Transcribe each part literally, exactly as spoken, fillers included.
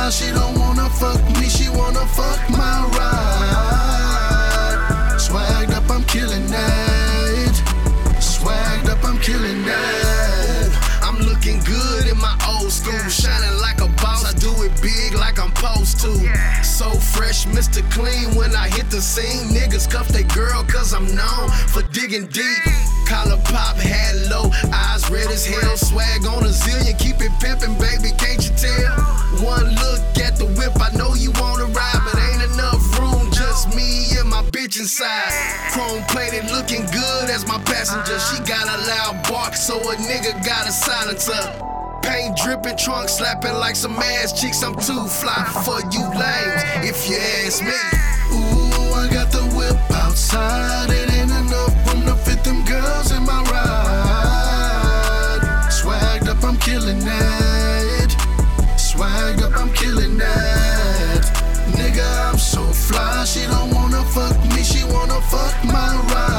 fly, she don't wanna fuck me, she wanna fuck my ride. Swagged up, I'm killing that. Swagged up, I'm killing that. I'm looking good in my old school, shining like a boss. I do it big like I'm supposed to. So fresh, Mister Clean when I hit the scene. Niggas cuff they girl cause I'm known for digging deep. Collar pop, hat low, eyes red as hell. Swag on a zillion, keep it pimpin', baby, can't you tell? One look at the whip, I know you wanna ride, but ain't enough room, just me and my bitch inside. Chrome plated, looking good as my passenger. She got a loud bark, so a nigga gotta silence her. Paint dripping, trunk slapping like some ass cheeks. I'm too fly for you lames, if you ask me. Ooh, I got the whip outside. It ain't enough room to fit them girls in my ride. Swagged up, I'm killing that. Swagged up, I'm killing that. Nigga, I'm so fly. She don't wanna fuck me, she wanna fuck my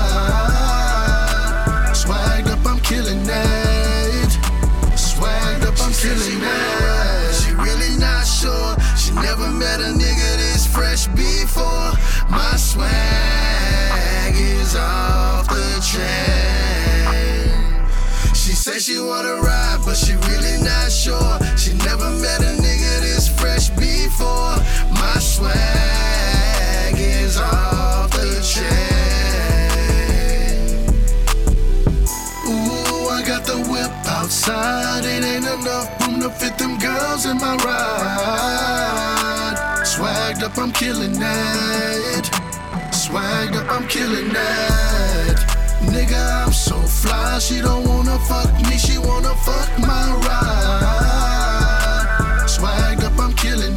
ride. Swagged up, I'm killing that. Swagged up, I'm killing that. She really not sure. She never met a nigga this fresh before. My swag is off the chain. She say she wanna ride, but she really not sure. She never met a nigga this fresh before. My swag is off the chain. Ooh, I got the whip outside. It ain't enough room to fit them girls in my ride. Swagged up, I'm killing that. Swagged up, I'm killing that. Nigga, I'm so fly. She don't wanna fuck me, she wanna fuck my ride. Swagged up, I'm killing